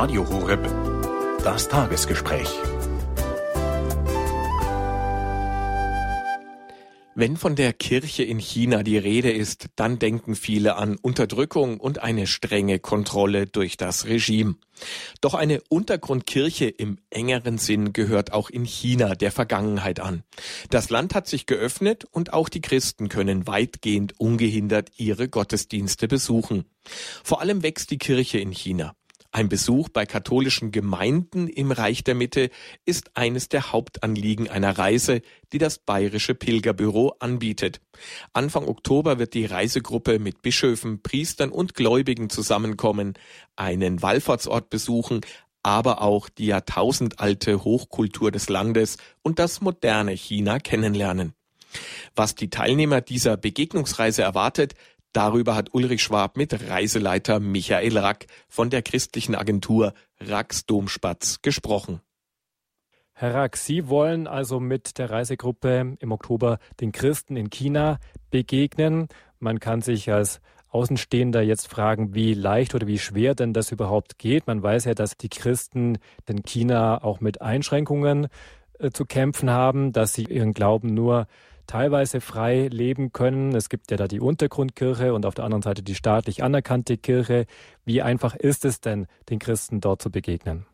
Radio Horeb, das Tagesgespräch. Wenn von der Kirche in China die Rede ist, dann denken viele an Unterdrückung und eine strenge Kontrolle durch das Regime. Doch eine Untergrundkirche im engeren Sinn gehört auch in China der Vergangenheit an. Das Land hat sich geöffnet und auch die Christen können weitgehend ungehindert ihre Gottesdienste besuchen. Vor allem wächst die Kirche in China. Ein Besuch bei katholischen Gemeinden im Reich der Mitte ist eines der Hauptanliegen einer Reise, die das Bayerische Pilgerbüro anbietet. Anfang Oktober wird die Reisegruppe mit Bischöfen, Priestern und Gläubigen zusammenkommen, einen Wallfahrtsort besuchen, aber auch die jahrtausendalte Hochkultur des Landes und das moderne China kennenlernen. Was die Teilnehmer dieser Begegnungsreise erwartet, darüber hat Ulrich Schwab mit Reiseleiter Michael Rack von der christlichen Agentur Racks Domspatz gesprochen. Herr Rack, Sie wollen also mit der Reisegruppe im Oktober den Christen in China begegnen. Man kann sich als Außenstehender jetzt fragen, wie leicht oder wie schwer denn das überhaupt geht. Man weiß ja, dass die Christen in China auch mit Einschränkungen zu kämpfen haben, dass sie ihren Glauben nur teilweise frei leben können. Es gibt ja da die Untergrundkirche und auf der anderen Seite die staatlich anerkannte Kirche. Wie einfach ist es denn, den Christen dort zu begegnen?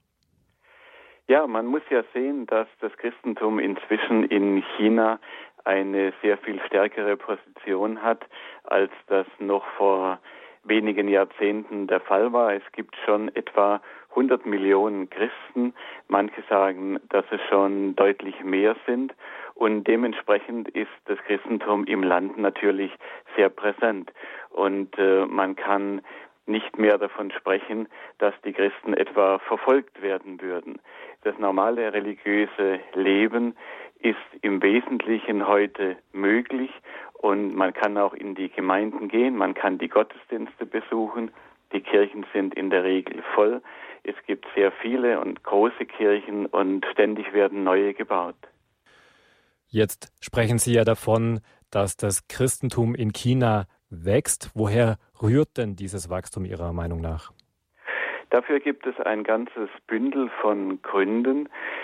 Ja, man muss ja sehen, dass das Christentum inzwischen in China eine sehr viel stärkere Position hat, als das noch vor wenigen Jahrzehnten der Fall war. Es gibt schon etwa 100 Millionen Christen. Manche sagen, dass es schon deutlich mehr sind. Und dementsprechend ist das Christentum im Land natürlich sehr präsent. Und man kann nicht mehr davon sprechen, dass die Christen etwa verfolgt werden würden. Das normale religiöse Leben ist im Wesentlichen heute möglich und man kann auch in die Gemeinden gehen, man kann die Gottesdienste besuchen. Die Kirchen sind in der Regel voll. Es gibt sehr viele und große Kirchen und ständig werden neue gebaut. Jetzt sprechen Sie ja davon, dass das Christentum in China wächst. Woher rührt denn dieses Wachstum Ihrer Meinung nach? Dafür gibt es ein ganzes Bündel von Gründen.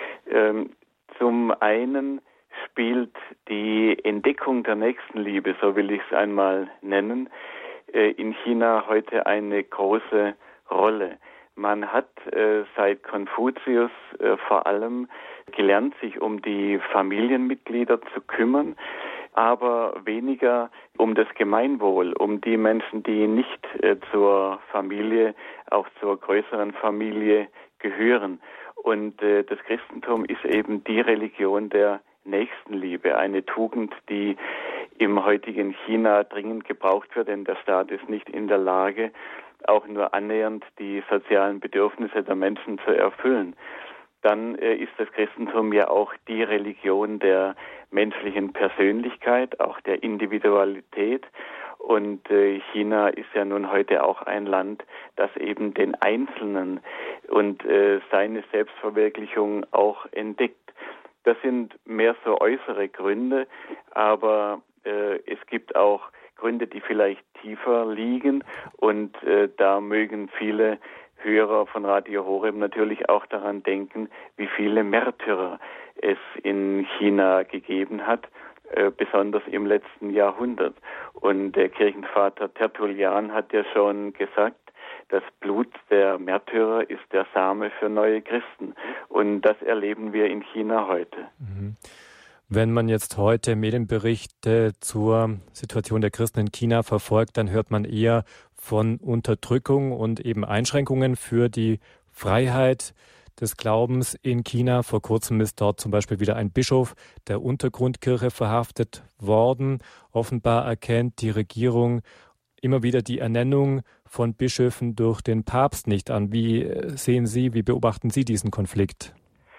Zum einen spielt die Entdeckung der Nächstenliebe, so will ich es einmal nennen, in China heute eine große Rolle. Man hat seit Konfuzius vor allem gelernt, sich um die Familienmitglieder zu kümmern, aber weniger um das Gemeinwohl, um die Menschen, die nicht zur Familie, auch zur größeren Familie gehören. Und das Christentum ist eben die Religion der Nächstenliebe, eine Tugend, die im heutigen China dringend gebraucht wird, denn der Staat ist nicht in der Lage, auch nur annähernd die sozialen Bedürfnisse der Menschen zu erfüllen. Dann ist das Christentum ja auch die Religion der menschlichen Persönlichkeit, auch der Individualität. Und China ist ja nun heute auch ein Land, das eben den Einzelnen und seine Selbstverwirklichung auch entdeckt. Das sind mehr so äußere Gründe, aber es gibt auch Gründe, die vielleicht tiefer liegen und da mögen viele Hörer von Radio Horeb natürlich auch daran denken, wie viele Märtyrer es in China gegeben hat, besonders im letzten Jahrhundert. Und der Kirchenvater Tertullian hat ja schon gesagt, das Blut der Märtyrer ist der Same für neue Christen. Und das erleben wir in China heute. Wenn man jetzt heute Medienberichte zur Situation der Christen in China verfolgt, dann hört man eher von Unterdrückung und eben Einschränkungen für die Freiheit des Glaubens in China. Vor kurzem ist dort zum Beispiel wieder ein Bischof der Untergrundkirche verhaftet worden. Offenbar erkennt die Regierung immer wieder die Ernennung von Bischöfen durch den Papst nicht an. Wie sehen Sie, wie beobachten Sie diesen Konflikt?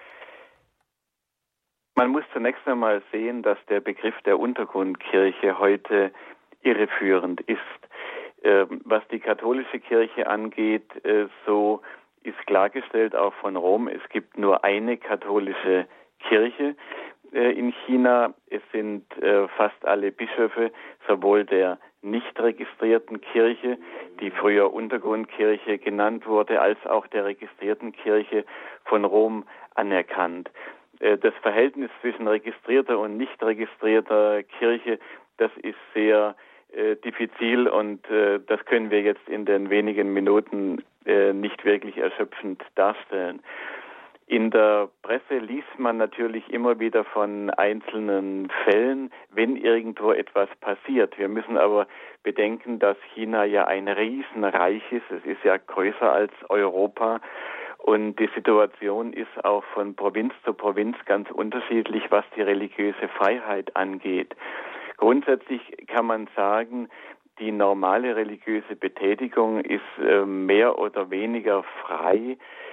Man muss zunächst einmal sehen, dass der Begriff der Untergrundkirche heute irreführend ist. Was die katholische Kirche angeht, so ist klargestellt auch von Rom, es gibt nur eine katholische Kirche in China. Es sind fast alle Bischöfe, sowohl der nicht registrierten Kirche, die früher Untergrundkirche genannt wurde, als auch der registrierten Kirche von Rom anerkannt. Das Verhältnis zwischen registrierter und nicht registrierter Kirche, das ist sehr diffizil und das können wir jetzt in den wenigen Minuten nicht wirklich erschöpfend darstellen. In der Presse liest man natürlich immer wieder von einzelnen Fällen, wenn irgendwo etwas passiert. Wir müssen aber bedenken, dass China ja ein Riesenreich ist. Es ist ja größer als Europa. Und die Situation ist auch von Provinz zu Provinz ganz unterschiedlich, was die religiöse Freiheit angeht. Grundsätzlich kann man sagen, die normale religiöse Betätigung ist mehr oder weniger frei,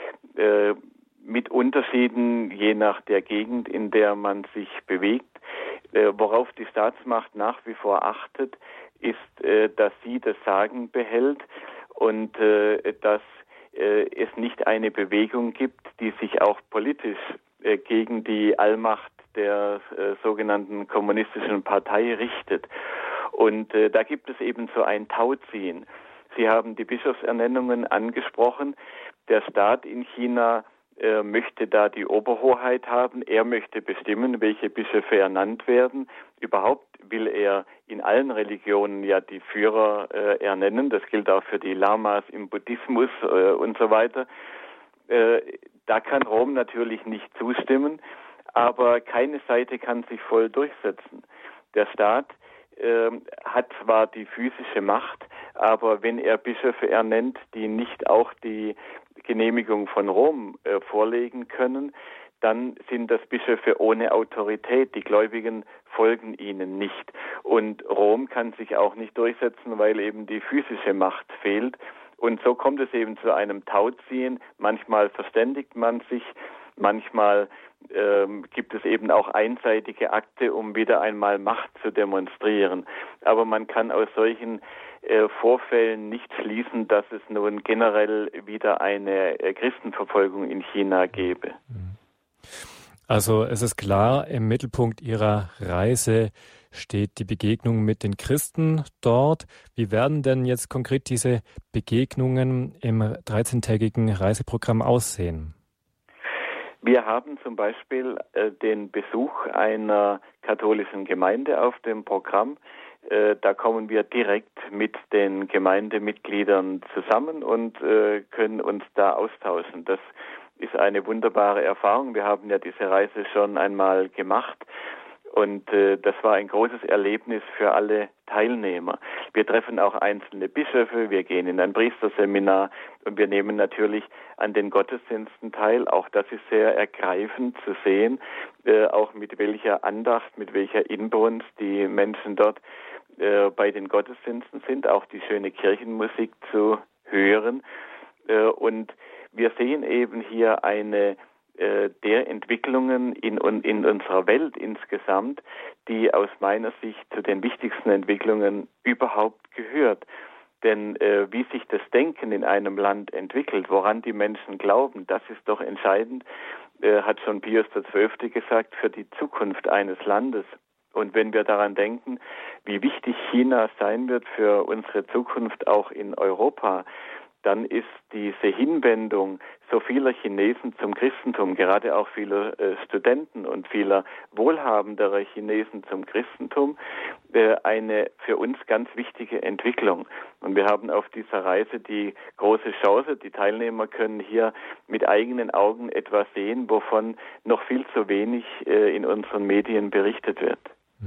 mit Unterschieden je nach der Gegend, in der man sich bewegt. Worauf die Staatsmacht nach wie vor achtet, ist, dass sie das Sagen behält und dass es nicht eine Bewegung gibt, die sich auch politisch gegen die Allmacht der sogenannten kommunistischen Partei richtet. Und da gibt es eben so ein Tauziehen. Sie haben die Bischofsernennungen angesprochen. Der Staat in China möchte da die Oberhoheit haben. Er möchte bestimmen, welche Bischöfe ernannt werden. Überhaupt will er in allen Religionen ja die Führer ernennen. Das gilt auch für die Lamas im Buddhismus und so weiter. Da kann Rom natürlich nicht zustimmen, aber keine Seite kann sich voll durchsetzen. Der Staat hat zwar die physische Macht, aber wenn er Bischöfe ernennt, die nicht auch die Genehmigung von Rom vorlegen können, dann sind das Bischöfe ohne Autorität. Die Gläubigen folgen ihnen nicht. Und Rom kann sich auch nicht durchsetzen, weil eben die physische Macht fehlt. Und so kommt es eben zu einem Tauziehen. Manchmal verständigt man sich, manchmal gibt es eben auch einseitige Akte, um wieder einmal Macht zu demonstrieren. Aber man kann aus solchen Vorfällen nicht schließen, dass es nun generell wieder eine Christenverfolgung in China gäbe. Also es ist klar, im Mittelpunkt Ihrer Reise steht die Begegnung mit den Christen dort. Wie werden denn jetzt konkret diese Begegnungen im 13-tägigen Reiseprogramm aussehen? Wir haben zum Beispiel den Besuch einer katholischen Gemeinde auf dem Programm. Da kommen wir direkt mit den Gemeindemitgliedern zusammen und können uns da austauschen. Das ist eine wunderbare Erfahrung. Wir haben ja diese Reise schon einmal gemacht und das war ein großes Erlebnis für alle Teilnehmer. Wir treffen auch einzelne Bischöfe, wir gehen in ein Priesterseminar und wir nehmen natürlich an den Gottesdiensten teil. Auch das ist sehr ergreifend zu sehen, auch mit welcher Andacht, mit welcher Inbrunst die Menschen dort bei den Gottesdiensten sind, auch die schöne Kirchenmusik zu hören. Und wir sehen eben hier eine der Entwicklungen in unserer Welt insgesamt, die aus meiner Sicht zu den wichtigsten Entwicklungen überhaupt gehört. Denn wie sich das Denken in einem Land entwickelt, woran die Menschen glauben, das ist doch entscheidend, hat schon Pius XII. Gesagt, für die Zukunft eines Landes. Und wenn wir daran denken, wie wichtig China sein wird für unsere Zukunft auch in Europa, dann ist diese Hinwendung so vieler Chinesen zum Christentum, gerade auch vieler Studenten und vieler wohlhabenderer Chinesen zum Christentum, eine für uns ganz wichtige Entwicklung. Und wir haben auf dieser Reise die große Chance, die Teilnehmer können hier mit eigenen Augen etwas sehen, wovon noch viel zu wenig in unseren Medien berichtet wird.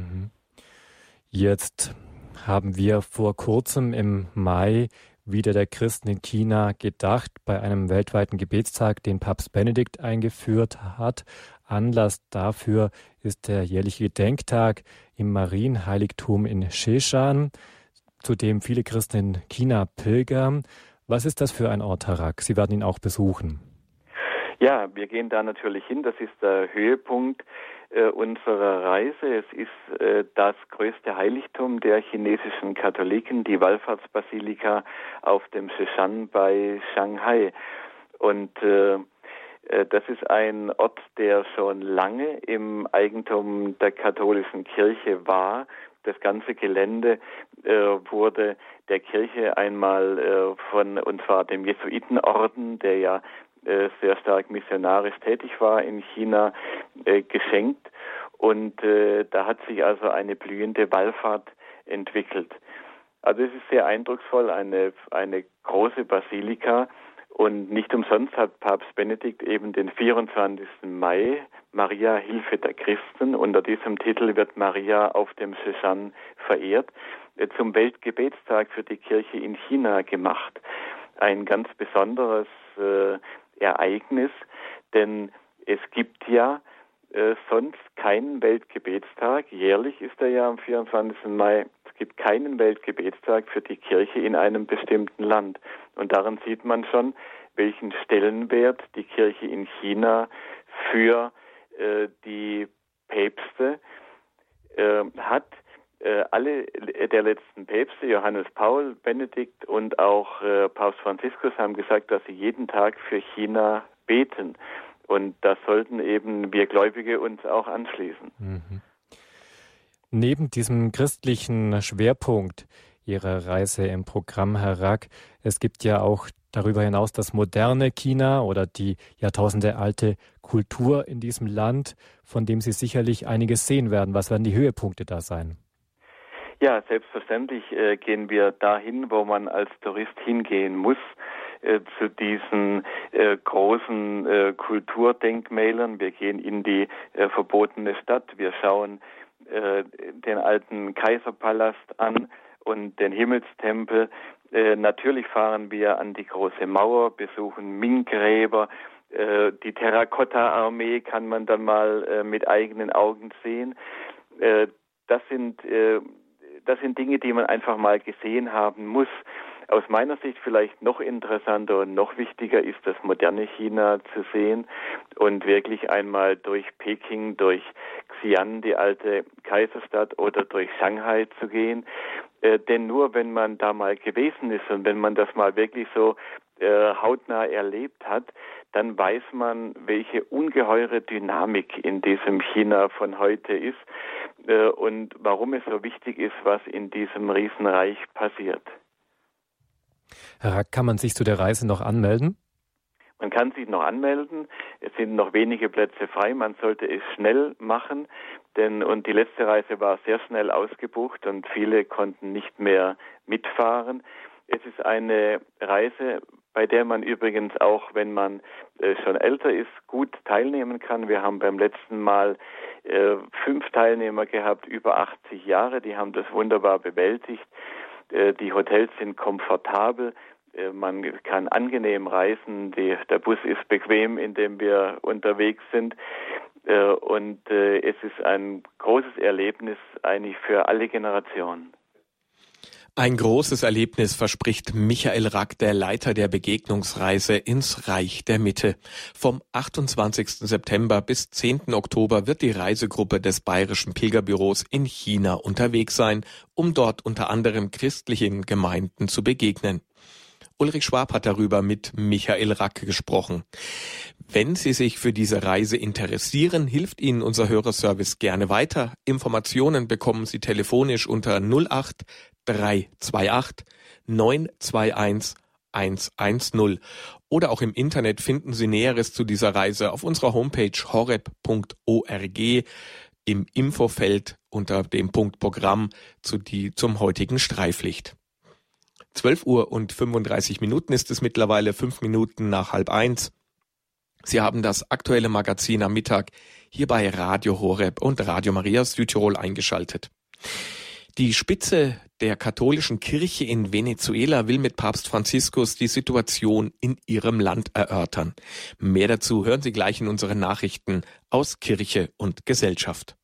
Jetzt haben wir vor kurzem im Mai wieder der Christen in China gedacht, bei einem weltweiten Gebetstag, den Papst Benedikt eingeführt hat. Anlass dafür ist der jährliche Gedenktag im Marienheiligtum in Sheshan, zu dem viele Christen in China pilgern. Was ist das für ein Ort, Herr Rack? Sie werden ihn auch besuchen. Ja, wir gehen da natürlich hin. Das ist der Höhepunkt unserer Reise. Es ist das größte Heiligtum der chinesischen Katholiken, die Wallfahrtsbasilika auf dem Sheshan bei Shanghai. Und das ist ein Ort, der schon lange im Eigentum der katholischen Kirche war. das ganze Gelände wurde der Kirche einmal und zwar dem Jesuitenorden, der ja sehr stark missionarisch tätig war in China, geschenkt. Und da hat sich also eine blühende Wallfahrt entwickelt. Also es ist sehr eindrucksvoll, eine große Basilika. Und nicht umsonst hat Papst Benedikt eben den 24. Mai, Maria, Hilfe der Christen, unter diesem Titel wird Maria auf dem Sheshan verehrt, zum Weltgebetstag für die Kirche in China gemacht. Ein ganz besonderes Ereignis, denn es gibt ja sonst keinen Weltgebetstag. Jährlich ist er ja am 24. Mai. Es gibt keinen Weltgebetstag für die Kirche in einem bestimmten Land. Und daran sieht man schon, welchen Stellenwert die Kirche in China für die Päpste hat. Alle der letzten Päpste, Johannes Paul, Benedikt und auch Papst Franziskus, haben gesagt, dass sie jeden Tag für China beten. Und da sollten eben wir Gläubige uns auch anschließen. Mhm. Neben diesem christlichen Schwerpunkt Ihrer Reise im Programm, Herr Rack, es gibt ja auch darüber hinaus das moderne China oder die jahrtausendealte Kultur in diesem Land, von dem Sie sicherlich einiges sehen werden. Was werden die Höhepunkte da sein? Ja, selbstverständlich gehen wir dahin, wo man als Tourist hingehen muss, zu diesen großen Kulturdenkmälern. Wir gehen in die verbotene Stadt, wir schauen den alten Kaiserpalast an und den Himmelstempel. Natürlich fahren wir an die große Mauer, besuchen Ming-Gräber. Die Terrakotta-Armee kann man dann mal mit eigenen Augen sehen. Das sind Dinge, die man einfach mal gesehen haben muss. Aus meiner Sicht vielleicht noch interessanter und noch wichtiger ist das moderne China zu sehen und wirklich einmal durch Peking, durch Xi'an, die alte Kaiserstadt, oder durch Shanghai zu gehen. Denn nur wenn man da mal gewesen ist und wenn man das mal wirklich so hautnah erlebt hat, dann weiß man, welche ungeheure Dynamik in diesem China von heute ist und warum es so wichtig ist, was in diesem Riesenreich passiert. Herr Rack, kann man sich zu der Reise noch anmelden? Man kann sich noch anmelden. Es sind noch wenige Plätze frei. Man sollte es schnell machen, und die letzte Reise war sehr schnell ausgebucht und viele konnten nicht mehr mitfahren. Es ist eine Reise, bei der man übrigens auch, wenn man schon älter ist, gut teilnehmen kann. Wir haben beim letzten Mal 5 Teilnehmer gehabt, über 80 Jahre. Die haben das wunderbar bewältigt. Die Hotels sind komfortabel. Man kann angenehm reisen. Der Bus ist bequem, in dem wir unterwegs sind. Und es ist ein großes Erlebnis eigentlich für alle Generationen. Ein großes Erlebnis verspricht Michael Rack, der Leiter der Begegnungsreise ins Reich der Mitte. Vom 28. September bis 10. Oktober wird die Reisegruppe des Bayerischen Pilgerbüros in China unterwegs sein, um dort unter anderem christlichen Gemeinden zu begegnen. Ulrich Schwab hat darüber mit Michael Rack gesprochen. Wenn Sie sich für diese Reise interessieren, hilft Ihnen unser Hörerservice gerne weiter. Informationen bekommen Sie telefonisch unter 08 328 921 110. Oder auch im Internet finden Sie Näheres zu dieser Reise auf unserer Homepage horeb.org im Infofeld unter dem Punkt Programm zum heutigen Streiflicht. 12:35 ist es mittlerweile, 5 Minuten nach 12:30. Sie haben das aktuelle Magazin am Mittag hier bei Radio Horeb und Radio Maria Südtirol eingeschaltet. Die Spitze der katholischen Kirche in Venezuela will mit Papst Franziskus die Situation in ihrem Land erörtern. Mehr dazu hören Sie gleich in unseren Nachrichten aus Kirche und Gesellschaft.